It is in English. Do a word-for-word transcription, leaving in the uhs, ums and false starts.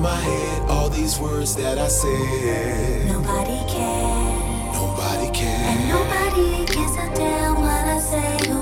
my head all these words that I said. Nobody cares. Nobody cares. And nobody gives a damn what I say.